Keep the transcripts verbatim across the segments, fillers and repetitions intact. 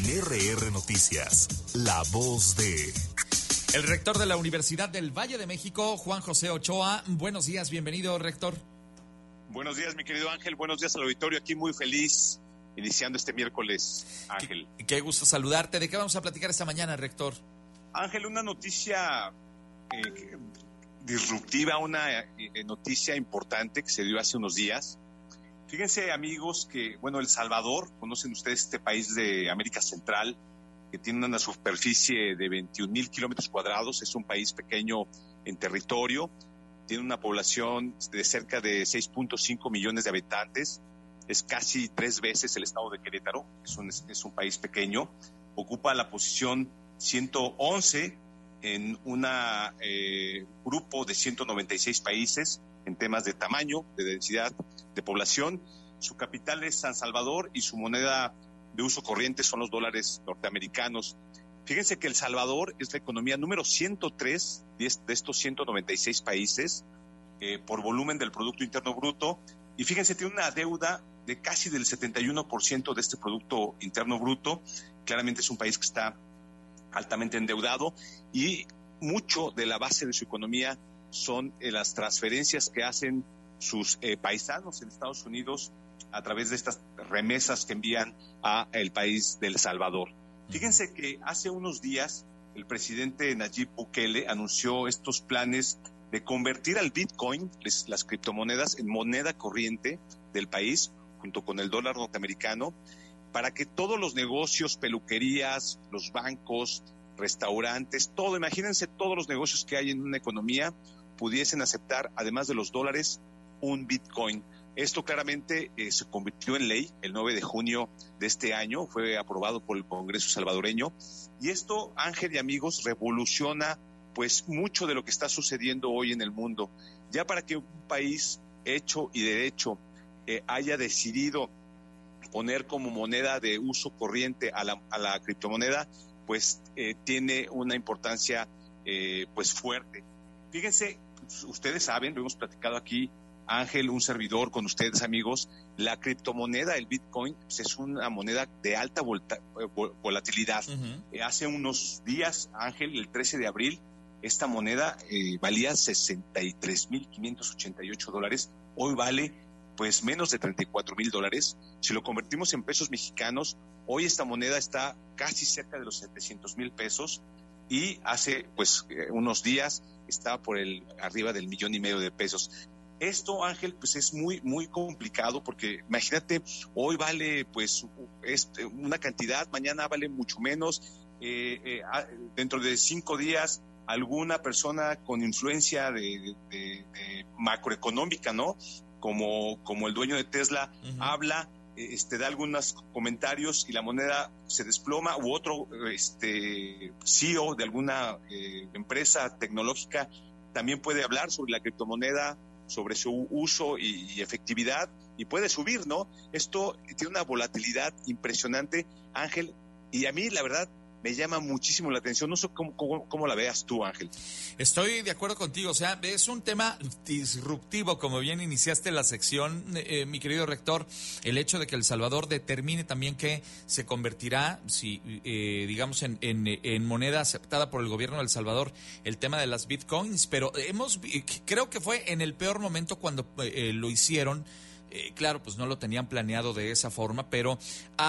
R R Noticias, la voz de... El rector de la Universidad del Valle de México, Juan José Ochoa. Buenos días, bienvenido, rector. Buenos días, mi querido Ángel. Buenos días al auditorio. Aquí muy feliz iniciando este miércoles, Ángel. Qué, qué gusto saludarte. ¿De qué vamos a platicar esta mañana, rector? Ángel, una noticia eh, disruptiva, una eh, noticia importante que se dio hace unos días. Fíjense, amigos, que, bueno, El Salvador, conocen ustedes este país de América Central, que tiene una superficie de veintiún mil kilómetros cuadrados, es un país pequeño en territorio, tiene una población de cerca de seis punto cinco millones de habitantes, es casi tres veces el estado de Querétaro, es un, es un país pequeño, ocupa la posición ciento once en un eh, grupo de ciento noventa y seis países en temas de tamaño, de densidad de población. Su capital es San Salvador y su moneda de uso corriente son los dólares norteamericanos. Fíjense que El Salvador es la economía número ciento tres de estos ciento noventa y seis países eh, por volumen del Producto Interno Bruto, y fíjense, tiene una deuda de casi del setenta y uno por ciento de este Producto Interno Bruto. Claramente es un país que está altamente endeudado, y mucho de la base de su economía son eh, las transferencias que hacen sus eh, paisanos en Estados Unidos a través de estas remesas que envían a el país del Salvador. Fíjense que hace unos días el presidente Nayib Bukele anunció estos planes de convertir al Bitcoin, les, las criptomonedas, en moneda corriente del país, junto con el dólar norteamericano, para que todos los negocios, peluquerías, los bancos, restaurantes, todo, imagínense todos los negocios que hay en una economía, pudiesen aceptar, además de los dólares, un Bitcoin. Esto claramente eh, se convirtió en ley el nueve de junio de este año, fue aprobado por el Congreso salvadoreño, y esto, Ángel y amigos, revoluciona pues mucho de lo que está sucediendo hoy en el mundo. Ya para que un país hecho y derecho eh, haya decidido poner como moneda de uso corriente a la, a la criptomoneda, pues eh, tiene una importancia eh, pues fuerte. Fíjense, ustedes saben, lo hemos platicado aquí, Ángel, un servidor con ustedes, amigos, la criptomoneda, el Bitcoin, pues es una moneda de alta volta, volatilidad. Uh-huh. Eh, hace unos días, Ángel, el trece de abril, esta moneda eh, valía sesenta y tres mil quinientos ochenta y ocho dólares, hoy vale pues menos de treinta y cuatro mil dólares. Si lo convertimos en pesos mexicanos, hoy esta moneda está casi cerca de los setecientos mil pesos, y hace pues eh, unos días estaba por el arriba del millón y medio de pesos. Esto, Ángel, pues es muy, muy complicado, porque imagínate, hoy vale pues es una cantidad, mañana vale mucho menos, eh, eh, dentro de cinco días alguna persona con influencia de, de, de macroeconómica, ¿no? Como, como el dueño de Tesla, uh-huh. habla, este, da algunos comentarios y la moneda se desploma, u otro este, C E O de alguna eh, empresa tecnológica también puede hablar sobre la criptomoneda, sobre su uso y, y efectividad, y puede subir, ¿no? Esto tiene una volatilidad impresionante, Ángel, y a mí, la verdad, me llama muchísimo la atención. No sé cómo, cómo, cómo la veas tú, Ángel. Estoy de acuerdo contigo, o sea, es un tema disruptivo, como bien iniciaste la sección, eh, mi querido rector, el hecho de que El Salvador determine también que se convertirá, si eh, digamos, en, en, en moneda aceptada por el gobierno de El Salvador, el tema de las bitcoins, pero hemos, creo que fue en el peor momento cuando eh, lo hicieron. Eh, claro, pues no lo tenían planeado de esa forma, pero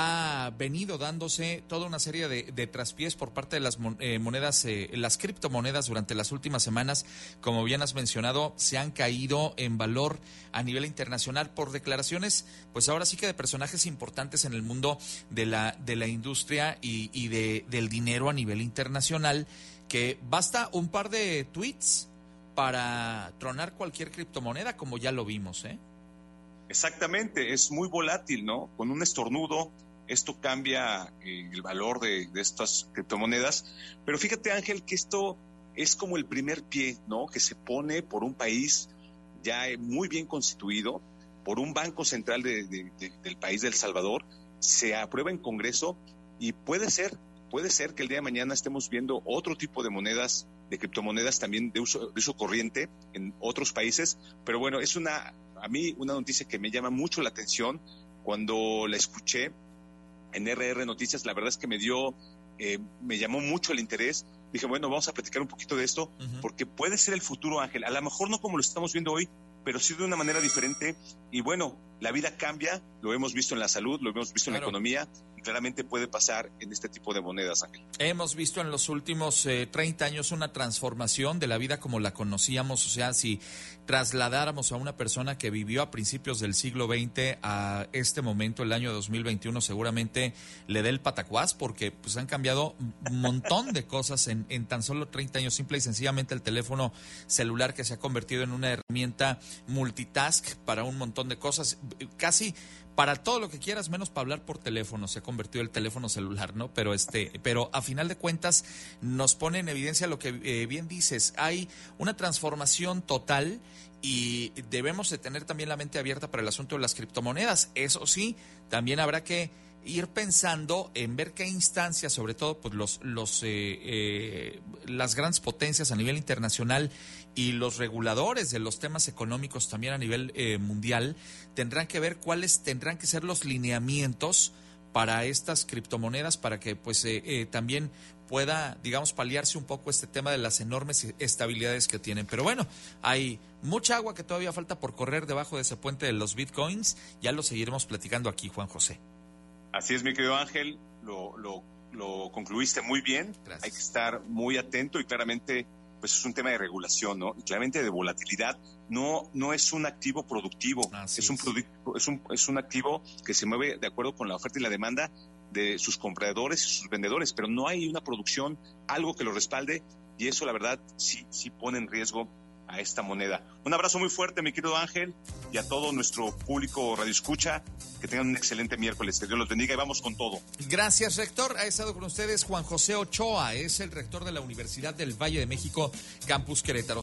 ha venido dándose toda una serie de, de traspiés por parte de las eh, monedas, eh, las criptomonedas durante las últimas semanas. Como bien has mencionado, se han caído en valor a nivel internacional por declaraciones, pues ahora sí que de personajes importantes en el mundo de la, de la industria y, y de, del dinero a nivel internacional, que basta un par de tweets para tronar cualquier criptomoneda, como ya lo vimos, ¿eh? Exactamente, es muy volátil, ¿no? Con un estornudo, esto cambia eh, el valor de, de estas criptomonedas. Pero fíjate, Ángel, que esto es como el primer pie, ¿no? Que se pone por un país ya muy bien constituido, por un banco central de, de, de, del país de El Salvador, se aprueba en Congreso, y puede ser, puede ser que el día de mañana estemos viendo otro tipo de monedas, de criptomonedas también de uso, de uso corriente en otros países. Pero bueno, es una... A mí una noticia que me llama mucho la atención, cuando la escuché, en R R Noticias, la verdad es que me dio, eh, me llamó mucho el interés. Dije, bueno, vamos a platicar un poquito de esto, uh-huh. porque puede ser el futuro, Ángel. A lo mejor no como lo estamos viendo hoy, pero sí de una manera diferente. Y bueno, la vida cambia, lo hemos visto en la salud, lo hemos visto claro. en la economía, y claramente puede pasar en este tipo de monedas, Ángel. Hemos visto en los últimos eh, treinta años una transformación de la vida como la conocíamos. O sea, si trasladáramos a una persona que vivió a principios del siglo veinte a este momento, el año dos mil veintiuno, seguramente le dé el patacuás, porque pues han cambiado un montón de cosas en, en tan solo treinta años. Simple y sencillamente el teléfono celular, que se ha convertido en una herramienta multitask para un montón de cosas, casi para todo lo que quieras, menos para hablar por teléfono se ha convertido el teléfono celular, ¿no? Pero este, pero a final de cuentas nos pone en evidencia lo que eh, bien dices, hay una transformación total y debemos de tener también la mente abierta para el asunto de las criptomonedas. Eso sí, también habrá que ir pensando en ver qué instancias, sobre todo pues los, los eh, eh, las grandes potencias a nivel internacional y los reguladores de los temas económicos también a nivel eh, mundial, tendrán que ver cuáles tendrán que ser los lineamientos para estas criptomonedas, para que pues eh, eh, también pueda, digamos, paliarse un poco este tema de las enormes estabilidades que tienen. Pero bueno, hay mucha agua que todavía falta por correr debajo de ese puente de los bitcoins. Ya lo seguiremos platicando aquí, Juan José. Así es, mi querido Ángel, lo, lo, lo concluiste muy bien. Gracias. Hay que estar muy atento y claramente pues es un tema de regulación, ¿no? Y claramente de volatilidad. No, no es un activo productivo, es un, producto, es, un, es un activo que se mueve de acuerdo con la oferta y la demanda de sus compradores y sus vendedores, pero no hay una producción, algo que lo respalde, y eso la verdad sí, sí pone en riesgo a esta moneda. Un abrazo muy fuerte, mi querido Ángel, y a todo nuestro público Radio Escucha, que tengan un excelente miércoles, que Dios los bendiga y vamos con todo. Gracias, rector. Ha estado con ustedes Juan José Ochoa, es el rector de la Universidad del Valle de México, Campus Querétaro.